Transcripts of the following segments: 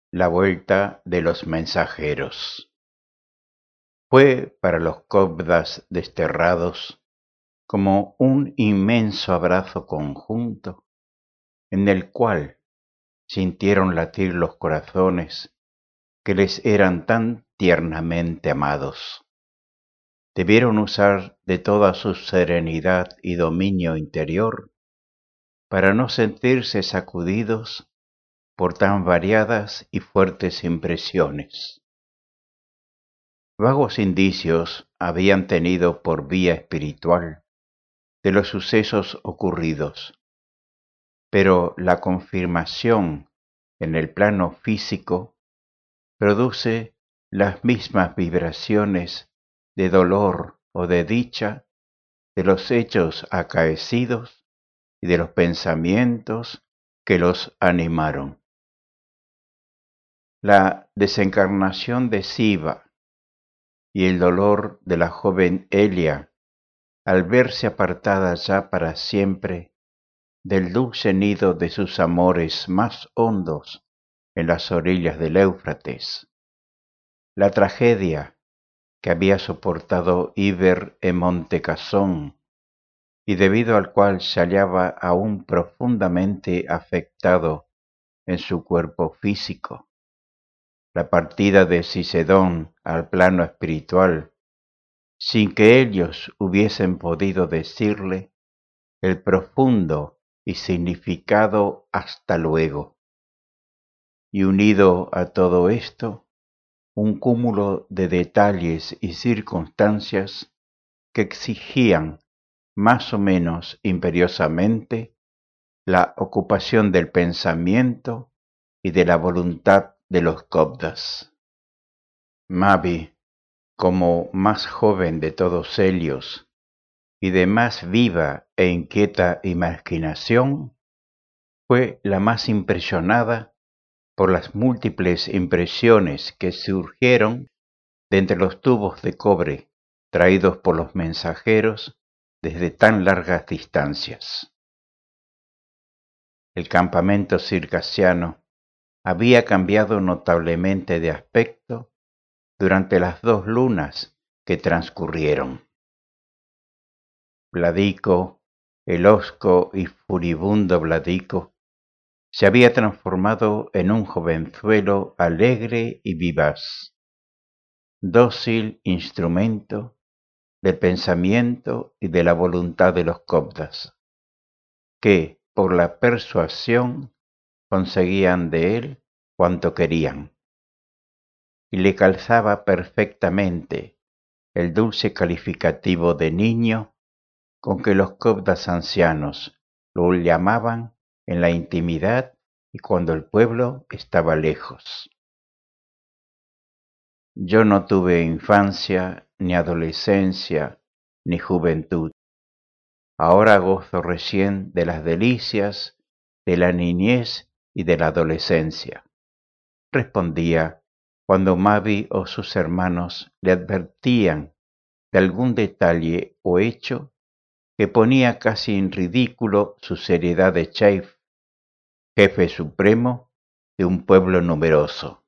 La vuelta de los mensajeros. Fue para los cobdas desterrados como un inmenso abrazo conjunto en el cual sintieron latir los corazones que les eran tan tiernamente amados. Debieron usar de toda su serenidad y dominio interior para no sentirse sacudidos por tan variadas y fuertes impresiones. Vagos indicios habían tenido por vía espiritual de los sucesos ocurridos, pero la confirmación en el plano físico produce las mismas vibraciones de dolor o de dicha de los hechos acaecidos y de los pensamientos que los animaron. La desencarnación de Siva y el dolor de la joven Elia al verse apartada ya para siempre del dulce nido de sus amores más hondos en las orillas del Éufrates. La tragedia que había soportado Iber en Montecasón y debido al cual se hallaba aún profundamente afectado en su cuerpo físico. La partida de Cicedón al plano espiritual, sin que ellos hubiesen podido decirle el profundo y significado hasta luego. Y unido a todo esto, un cúmulo de detalles y circunstancias que exigían más o menos imperiosamente la ocupación del pensamiento y de la voluntad de los cobdas. Mavi, como más joven de todos ellos y de más viva e inquieta imaginación, fue la más impresionada por las múltiples impresiones que surgieron de entre los tubos de cobre traídos por los mensajeros desde tan largas distancias. El campamento circasiano había cambiado notablemente de aspecto durante las 2 lunas que transcurrieron. Vladico, el hosco y furibundo Vladico, se había transformado en un jovenzuelo alegre y vivaz, dócil instrumento del pensamiento y de la voluntad de los cobdas, que por la persuasión conseguían de él cuanto querían, y le calzaba perfectamente el dulce calificativo de niño con que los cobdas ancianos lo llamaban en la intimidad y cuando el pueblo estaba lejos. Yo no tuve infancia, ni adolescencia, ni juventud. Ahora gozo recién de las delicias de la niñez y de la adolescencia, respondía cuando Mavi o sus hermanos le advertían de algún detalle o hecho que ponía casi en ridículo su seriedad de chef, jefe supremo de un pueblo numeroso.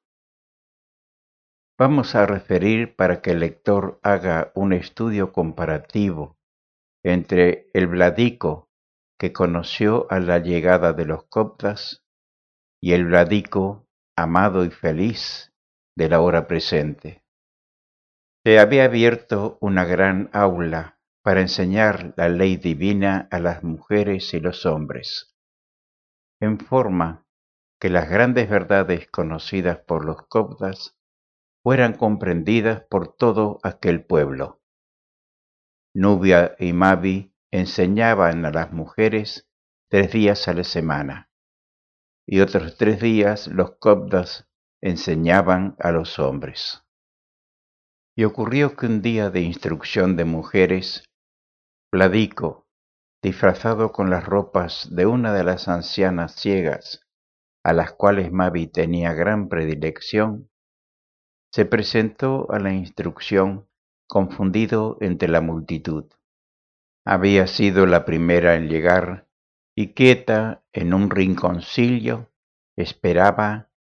Vamos a referir para que el lector haga un estudio comparativo entre el Vladico que conoció a la llegada de los coptas y el Vladico amado y feliz de la hora presente. Se había abierto una gran aula para enseñar la ley divina a las mujeres y los hombres, en forma que las grandes verdades conocidas por los coptas fueran comprendidas por todo aquel pueblo. Nubia y Mavi enseñaban a las mujeres 3 días a la semana, y otros 3 días los coptas enseñaban a los hombres. Y ocurrió que un día de instrucción de mujeres, Vladico, disfrazado con las ropas de una de las ancianas ciegas, a las cuales Mavi tenía gran predilección, se presentó a la instrucción confundido entre la multitud. Había sido la primera en llegar y quieta en un rinconcillo esperaba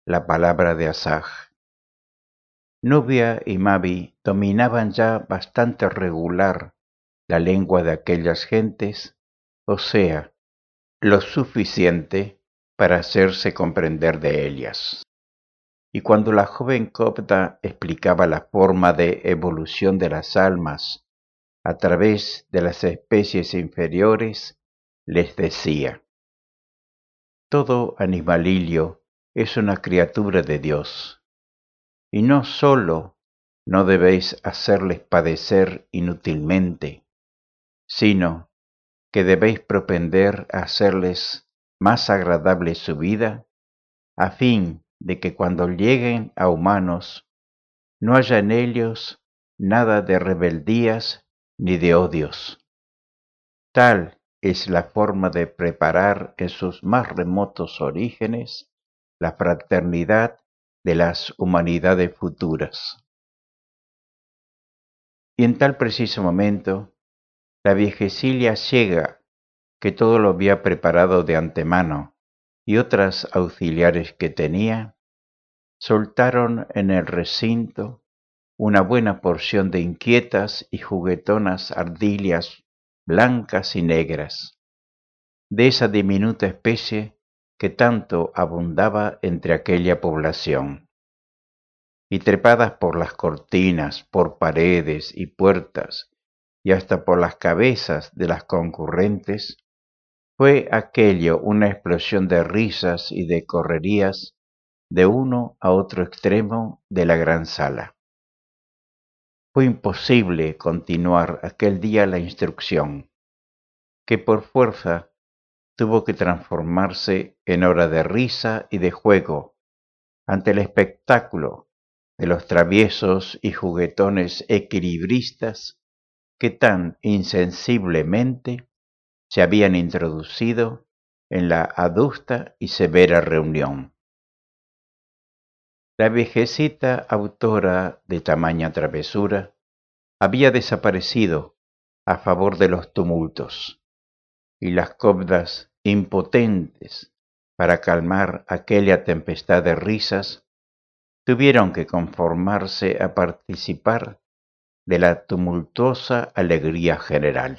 la palabra de Asaj. Nubia y Mavi dominaban ya bastante regular la lengua de aquellas gentes, o sea, lo suficiente para hacerse comprender de ellas. Y cuando la joven copta explicaba la forma de evolución de las almas a través de las especies inferiores, les decía: todo animalillo es una criatura de Dios, y no sólo no debéis hacerles padecer inútilmente, sino que debéis propender a hacerles más agradable su vida, a fin de que cuando lleguen a humanos no haya en ellos nada de rebeldías ni de odios. Tal es la forma de preparar en sus más remotos orígenes la fraternidad de las humanidades futuras. Y en tal preciso momento, la viejecilla llega, que todo lo había preparado de antemano, y otras auxiliares que tenía, soltaron en el recinto una buena porción de inquietas y juguetonas ardillas blancas y negras, de esa diminuta especie que tanto abundaba entre aquella población. Y trepadas por las cortinas, por paredes y puertas, y hasta por las cabezas de las concurrentes, fue aquello una explosión de risas y de correrías de uno a otro extremo de la gran sala. Fue imposible continuar aquel día la instrucción, que por fuerza tuvo que transformarse en hora de risa y de juego ante el espectáculo de los traviesos y juguetones equilibristas que tan insensiblemente se habían introducido en la adusta y severa reunión. La viejecita autora de tamaña travesura había desaparecido a favor de los tumultos, y las copdas, impotentes para calmar aquella tempestad de risas, tuvieron que conformarse a participar de la tumultuosa alegría general.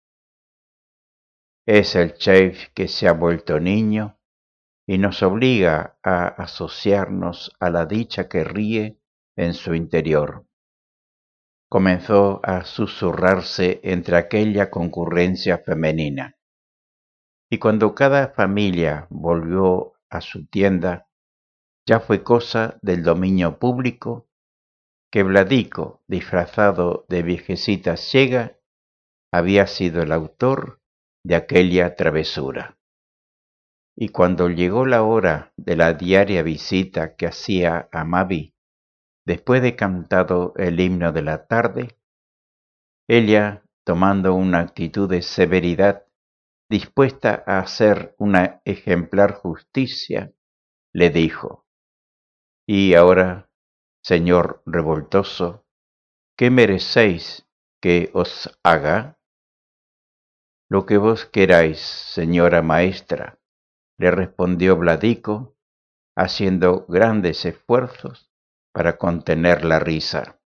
Es el chef que se ha vuelto niño y nos obliga a asociarnos a la dicha que ríe en su interior. Comenzó a susurrarse entre aquella concurrencia femenina, y cuando cada familia volvió a su tienda, ya fue cosa del dominio público que Vladico, disfrazado de viejecita ciega, había sido el autor de aquella travesura. Y cuando llegó la hora de la diaria visita que hacía a Mavi, después de cantado el himno de la tarde, ella, tomando una actitud de severidad, dispuesta a hacer una ejemplar justicia, le dijo: y ahora, señor revoltoso, ¿qué merecéis que os haga? Lo que vos queráis, señora maestra, le respondió Vladico, haciendo grandes esfuerzos para contener la risa.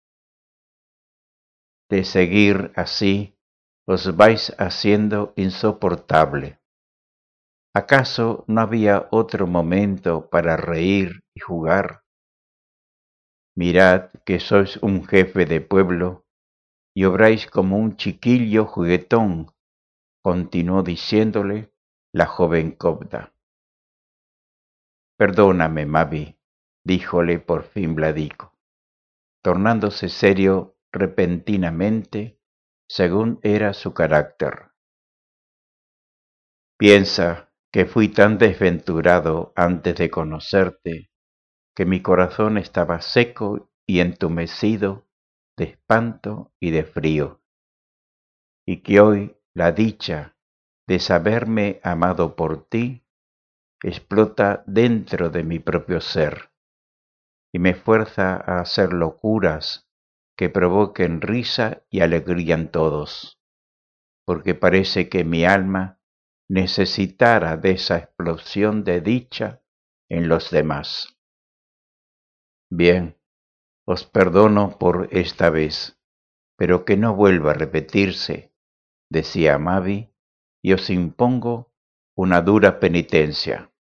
De seguir así, os vais haciendo insoportable. ¿Acaso no había otro momento para reír y jugar? Mirad que sois un jefe de pueblo y obráis como un chiquillo juguetón, continuó diciéndole la joven copta. Perdóname, Mavi, díjole por fin Vladico, tornándose serio repentinamente, según era su carácter. Piensa que fui tan desventurado antes de conocerte, que mi corazón estaba seco y entumecido de espanto y de frío, y que hoy la dicha de saberme amado por ti explota dentro de mi propio ser, y me fuerza a hacer locuras que provoquen risa y alegría en todos, porque parece que mi alma necesitara de esa explosión de dicha en los demás. Bien, os perdono por esta vez, pero que no vuelva a repetirse, decía Mavi, y os impongo una dura penitencia.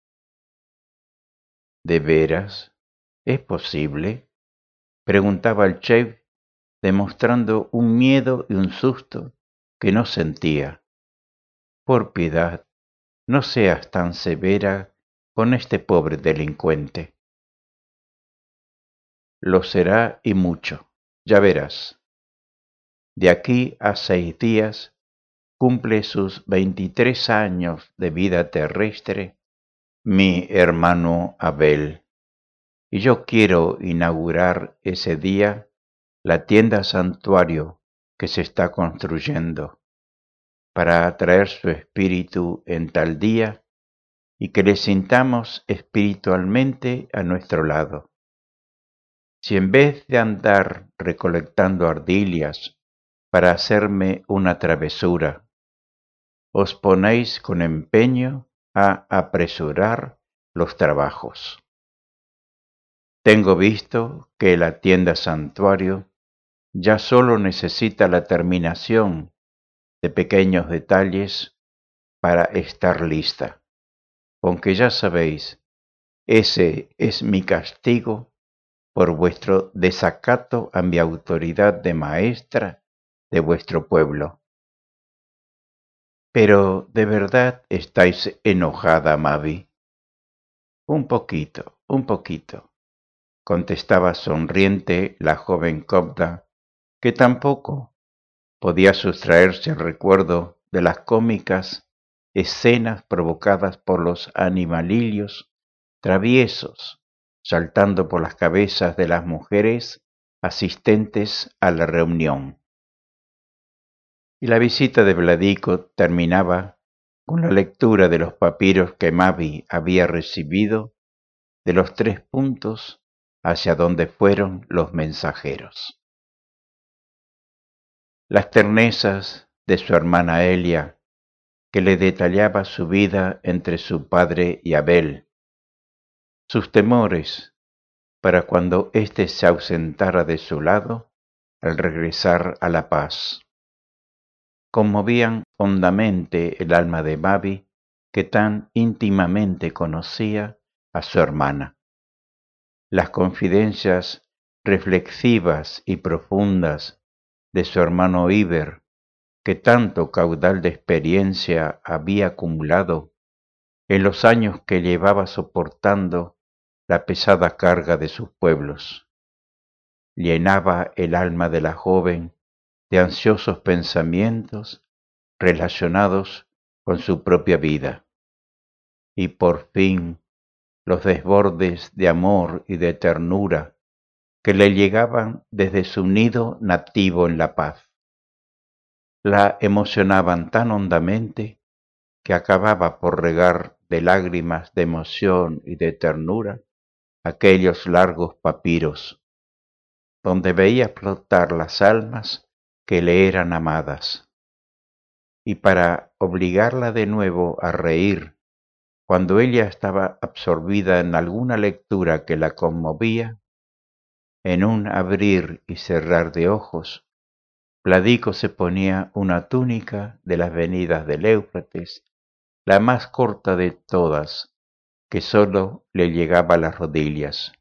¿De veras? ¿Es posible? Preguntaba el chef, demostrando un miedo y un susto que no sentía. Por piedad, no seas tan severa con este pobre delincuente. Lo será y mucho, ya verás. De aquí a 6 días cumple sus 23 años de vida terrestre mi hermano Abel, y yo quiero inaugurar ese día la tienda santuario que se está construyendo para atraer su espíritu en tal día y que le sintamos espiritualmente a nuestro lado. Si en vez de andar recolectando ardillas para hacerme una travesura, os ponéis con empeño a apresurar los trabajos. Tengo visto que la tienda santuario ya solo necesita la terminación de pequeños detalles para estar lista, aunque ya sabéis, ese es mi castigo por vuestro desacato a mi autoridad de maestra de vuestro pueblo. Pero ¿de verdad estáis enojada, Mavi? Un poquito, contestaba sonriente la joven copta, que tampoco podía sustraerse al recuerdo de las cómicas escenas provocadas por los animalillos traviesos saltando por las cabezas de las mujeres asistentes a la reunión. Y la visita de Vladico terminaba con la lectura de los papiros que Mavi había recibido de los 3 puntos hacia donde fueron los mensajeros. Las ternezas de su hermana Elia, que le detallaba su vida entre su padre y Abel, sus temores para cuando éste se ausentara de su lado al regresar a la paz. Conmovían hondamente el alma de Mavi, que tan íntimamente conocía a su hermana. Las confidencias reflexivas y profundas de su hermano Iber, que tanto caudal de experiencia había acumulado en los años que llevaba soportando la pesada carga de sus pueblos, llenaba el alma de la joven de ansiosos pensamientos relacionados con su propia vida. Y por fin los desbordes de amor y de ternura que le llegaban desde su nido nativo en La Paz. La emocionaban tan hondamente que acababa por regar de lágrimas de emoción y de ternura aquellos largos papiros, donde veía flotar las almas que le eran amadas. Y para obligarla de nuevo a reír, cuando ella estaba absorbida en alguna lectura que la conmovía, en un abrir y cerrar de ojos, Vladico se ponía una túnica de las venidas del Éufrates, la más corta de todas, que sólo le llegaba a las rodillas.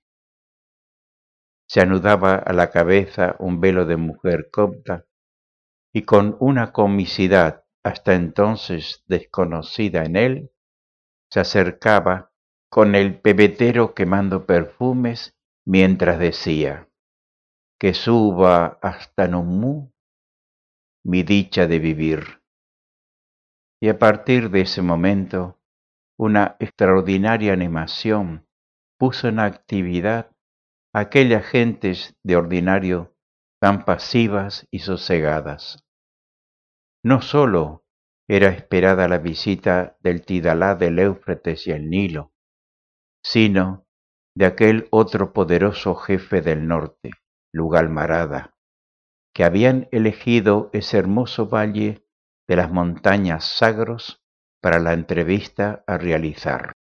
Se anudaba a la cabeza un velo de mujer copta y con una comicidad hasta entonces desconocida en él, se acercaba con el pebetero quemando perfumes mientras decía: que suba hasta Numú mi dicha de vivir. Y a partir de ese momento, una extraordinaria animación puso en actividad a aquellas gentes de ordinario tan pasivas y sosegadas. No sólo era esperada la visita del Tidalá del Éufrates y el Nilo, sino de aquel otro poderoso jefe del norte, Lugalmarada, que habían elegido ese hermoso valle de las montañas Sagros para la entrevista a realizar.